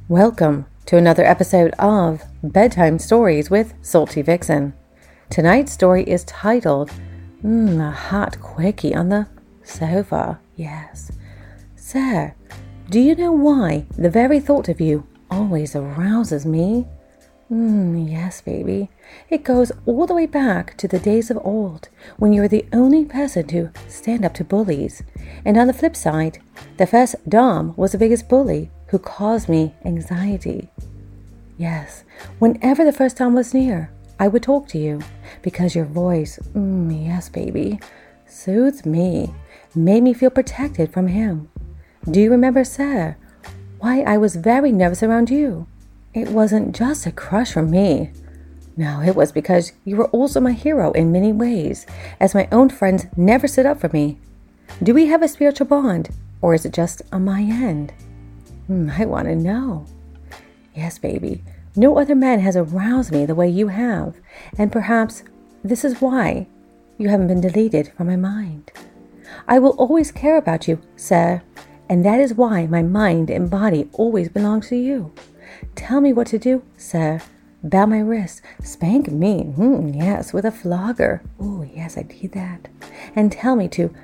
Welcome to another episode of Bedtime Stories with Salty Vixen. Tonight's story is titled, A Hot Quickie on the Sofa. Yes. Sir, do you know why the very thought of you always arouses me? Yes, baby. It goes all the way back to the days of old, when you were the only person to stand up to bullies. And on the flip side, the first Dom was the biggest bully who caused me anxiety. Yes, whenever the first Dom was near, I would talk to you, because your voice, yes, baby, soothed me, made me feel protected from him. Do you remember, sir, why I was very nervous around you? It wasn't just a crush from me. No, it was because you were also my hero in many ways, as my own friends never stood up for me. Do we have a spiritual bond, or is it just on my end? I want to know. Yes, baby, no other man has aroused me the way you have, and perhaps this is why you haven't been deleted from my mind. I will always care about you, sir, and that is why my mind and body always belong to you. Tell me what to do, sir. Bow my wrist, spank me, yes, with a flogger. Oh, yes, I need that. And tell me to,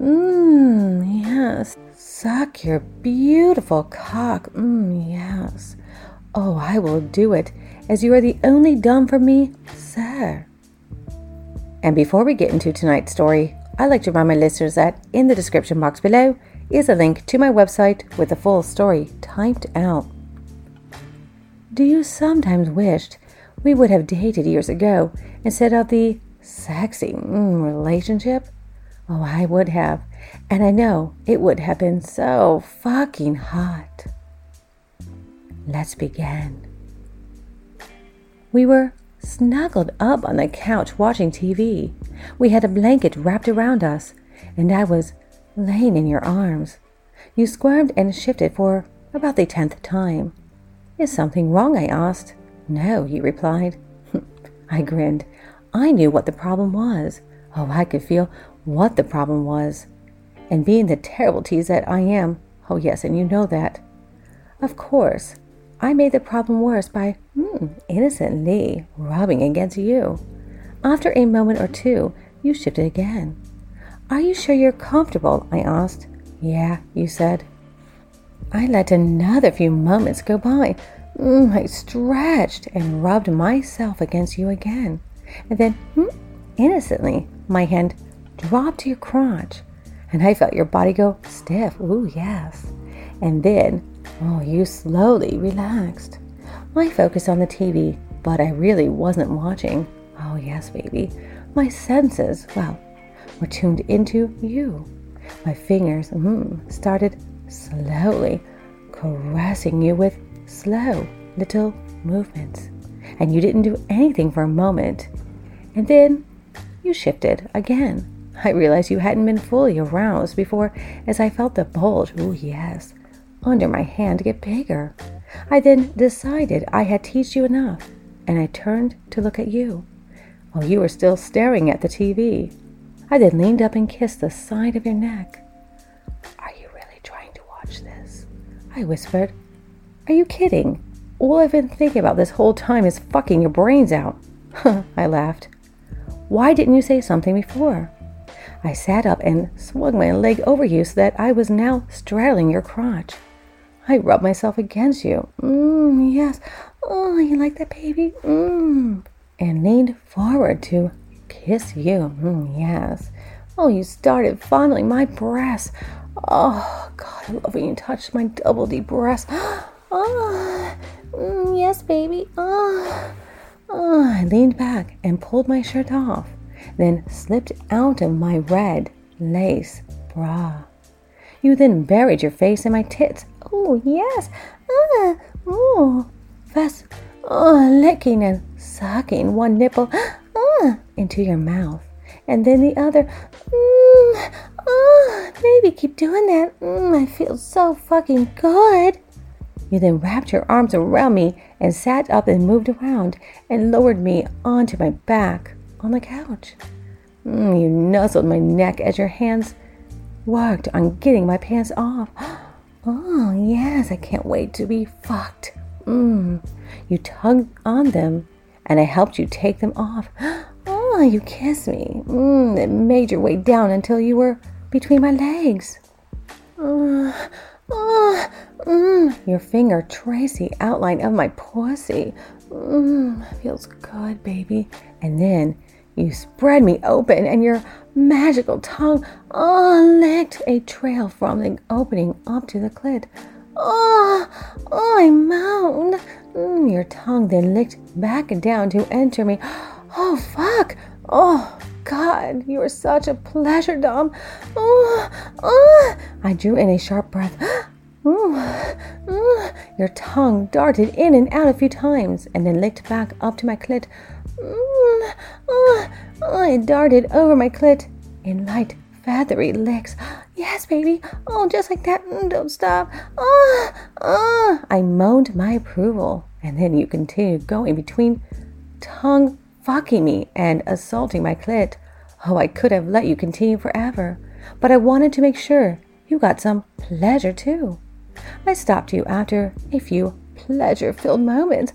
yes, suck your beautiful cock, yes. Oh, I will do it, as you are the only Dom for me, sir. And before we get into tonight's story, I'd like to remind my listeners that in the description box below is a link to my website with the full story typed out. Do you sometimes wished we would have dated years ago instead of the sexy relationship? Oh, I would have, and I know it would have been so fucking hot. Let's begin. We were snuggled up on the couch watching TV. We had a blanket wrapped around us, and I was laying in your arms. You squirmed and shifted for about the 10th time. Is something wrong? I asked. No, he replied. I grinned. I knew what the problem was. Oh, I could feel what the problem was. And being the terrible tease that I am, oh yes, and you know that. Of course, I made the problem worse by innocently rubbing against you. After a moment or two, you shifted again. Are you sure you're comfortable? I asked. Yeah, you said. I let another few moments go by. I stretched and rubbed myself against you again. And then, innocently, my hand dropped to your crotch. And I felt your body go stiff. Ooh, yes. And then, you slowly relaxed. I focused on the TV, but I really wasn't watching. Oh, yes, baby. My senses, were tuned into you. My fingers, started slowly caressing you with slow little movements. And you didn't do anything for a moment. And then you shifted again. I realized you hadn't been fully aroused before as I felt the bulge, under my hand get bigger. I then decided I had teased you enough, and I turned to look at you. You were still staring at the TV. I then leaned up and kissed the side of your neck. Are you really trying to watch this? I whispered. Are you kidding? All I've been thinking about this whole time is fucking your brains out. I laughed. Why didn't you say something before? I sat up and swung my leg over you so that I was now straddling your crotch. I rubbed myself against you. Yes. Oh, you like that, baby? And leaned forward to kiss you. Yes. Oh, you started fondling my breasts. Oh, God, I love when you touch my double D breasts. Yes, baby. I leaned back and pulled my shirt off, then slipped out of my red lace bra. You then buried your face in my tits. Oh, yes. First, licking and sucking one nipple into your mouth, and then the other. Baby, keep doing that. I feel so fucking good. You then wrapped your arms around me and sat up and moved around and lowered me onto my back on the couch. You nuzzled my neck as your hands worked on getting my pants off. Oh, yes, I can't wait to be fucked. You tugged on them, and I helped you take them off. Oh, you kissed me. And made your way down until you were between my legs. Your finger traced the outline of my pussy. Feels good, baby. And then you spread me open, and your magical tongue licked a trail from the opening up to the clit. I moaned. Your tongue then licked back down to enter me. Oh, fuck. Oh, God, you are such a pleasure, Dom. I drew in a sharp breath. Your tongue darted in and out a few times and then licked back up to my clit. It darted over my clit in light, feathery licks. Yes, baby. Oh, just like that. Don't stop. I moaned my approval, and then you continued going between, tongue fucking me and assaulting my clit. Oh, I could have let you continue forever, but I wanted to make sure you got some pleasure too. I stopped you after a few pleasure-filled moments.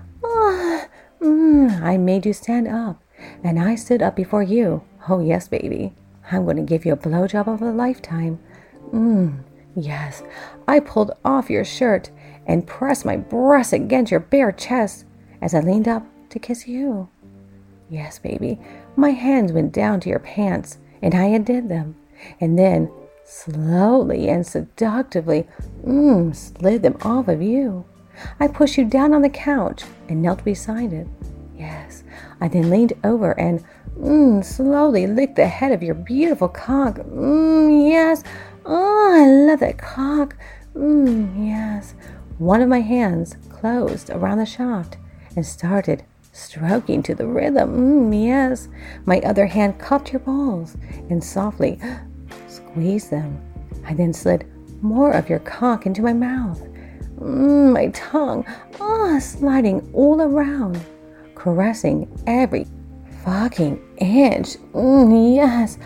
I made you stand up, and I stood up before you. Oh, yes, baby. I'm going to give you a blowjob of a lifetime. Yes. I pulled off your shirt and pressed my breast against your bare chest as I leaned up to kiss you. Yes, baby. My hands went down to your pants, and I undid them, and then slowly and seductively slid them off of you. I pushed you down on the couch and knelt beside it. Yes, I then leaned over and slowly licked the head of your beautiful cock. Yes. I love that cock. Yes. One of my hands closed around the shaft and started stroking to the rhythm. Yes. My other hand cupped your balls and softly squeezed them. I then slid more of your cock into my mouth. My tongue sliding all around, caressing every fucking inch. Yes.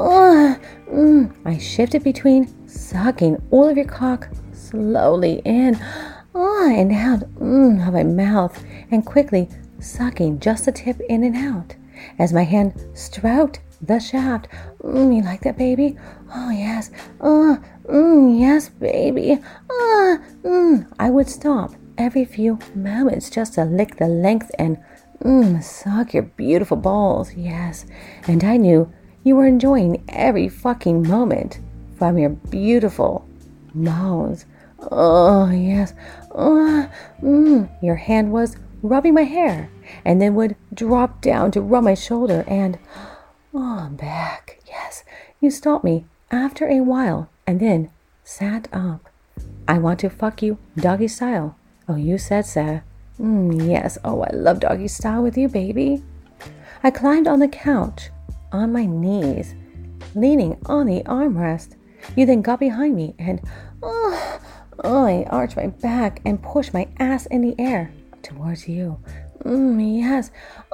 I shifted between sucking all of your cock slowly in and out of my mouth and quickly sucking just the tip in and out as my hand stroked the shaft. You like that, baby? Oh, yes. Yes, baby. I would stop every few moments just to lick the length and suck your beautiful balls. Yes. And I knew you were enjoying every fucking moment from your beautiful moans. Oh, yes. Your hand was rubbing my hair and then would drop down to rub my shoulder and back. Yes. You stopped me after a while and then sat up. I want to fuck you doggy style. Oh, you said so. Yes. Oh, I love doggy style with you, baby. I climbed on the couch on my knees, leaning on the armrest. You then got behind me and I arched my back and pushed my ass in the air towards you. Yes.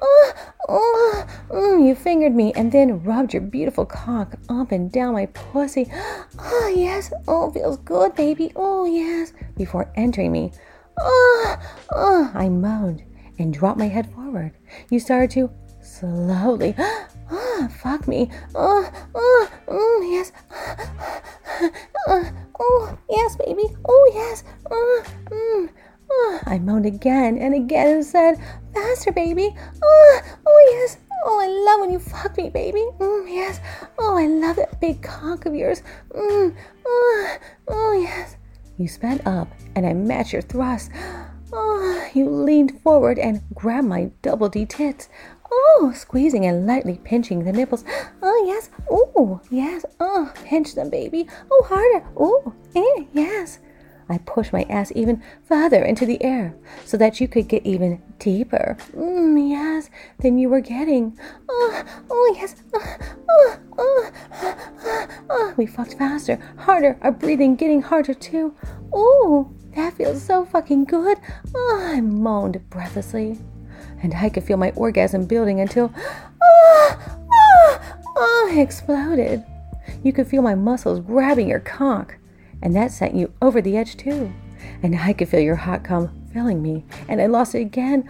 You fingered me and then rubbed your beautiful cock up and down my pussy. Oh, yes. Oh, feels good, baby. Oh, yes. Before entering me. I moaned and dropped my head forward. You started to slowly fuck me. Yes. Yes, baby. Oh, yes. I moaned again and again and said, faster, baby. Oh, yes. Oh, I love when you fuck me, baby. Yes. Oh, I love that big cock of yours. Oh, yes. You sped up and I matched your thrust. You leaned forward and grabbed my double D tits. Squeezing and lightly pinching the nipples. Yes. Oh, yes. Pinch them, baby. Oh, harder. Yes. I pushed my ass even further into the air so that you could get even deeper. Yes, than you were getting. Yes. We fucked faster, harder, our breathing getting harder too. That feels so fucking good. I moaned breathlessly, and I could feel my orgasm building until exploded. You could feel my muscles grabbing your cock and that sent you over the edge too. And I could feel your hot cum filling me, and I lost it again.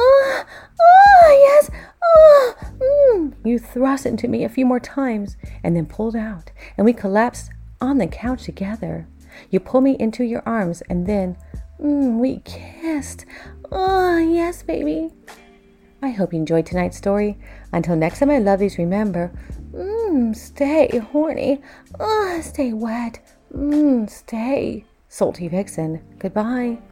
Yes. You thrust into me a few more times, and then pulled out, and we collapsed on the couch together. You pulled me into your arms, and then we kissed. Yes, baby. I hope you enjoyed tonight's story. Until next time, my lovelies, remember, stay horny. Stay wet. Stay salty vixen. Goodbye.